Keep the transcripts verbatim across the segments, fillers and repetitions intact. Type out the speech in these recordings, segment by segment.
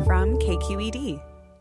from K Q E D.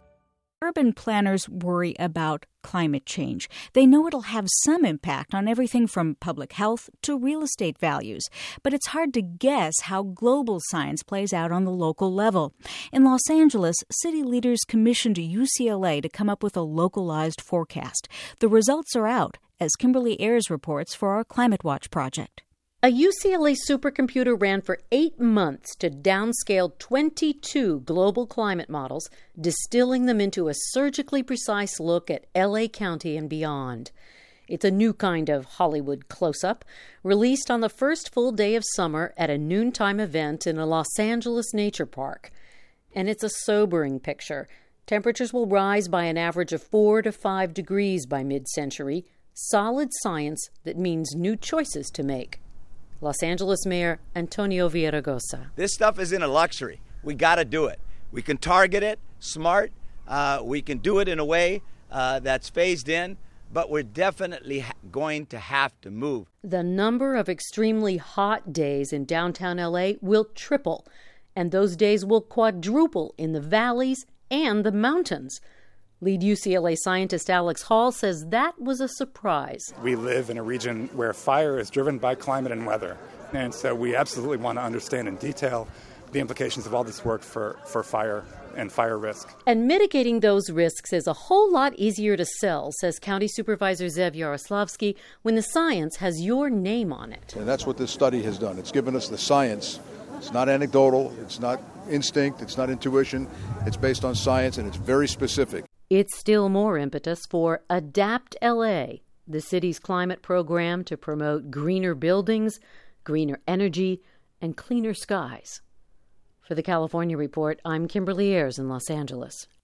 Urban planners worry about climate change. They know it'll have some impact on everything from public health to real estate values. But it's hard to guess how global science plays out on the local level. In Los Angeles, city leaders commissioned U C L A to come up with a localized forecast. The results are out, as Kimberly Ayers reports for our Climate Watch project. A U C L A supercomputer ran for eight months to downscale twenty-two global climate models, distilling them into a surgically precise look at L A County and beyond. It's a new kind of Hollywood close-up, released on the first full day of summer at a noontime event in a Los Angeles nature park. And it's a sobering picture. Temperatures will rise by an average of four to five degrees by mid-century. Solid science that means new choices to make. Los Angeles Mayor Antonio Villaraigosa. This stuff isn't a luxury. We got to do it. We can target it smart. Uh, we can do it in a way uh, that's phased in, but we're definitely ha- going to have to move. The number of extremely hot days in downtown L A will triple, and those days will quadruple in the valleys and the mountains. Lead U C L A scientist Alex Hall says that was a surprise. We live in a region where fire is driven by climate and weather. And so we absolutely want to understand in detail the implications of all this work for, for fire and fire risk. And mitigating those risks is a whole lot easier to sell, says County Supervisor Zev Yaroslavsky, when the science has your name on it. And that's what this study has done. It's given us the science. It's not anecdotal. It's not instinct. It's not intuition. It's based on science, and it's very specific. It's still more impetus for Adapt L A, the city's climate program to promote greener buildings, greener energy, and cleaner skies. For the California Report, I'm Kimberly Ayers in Los Angeles.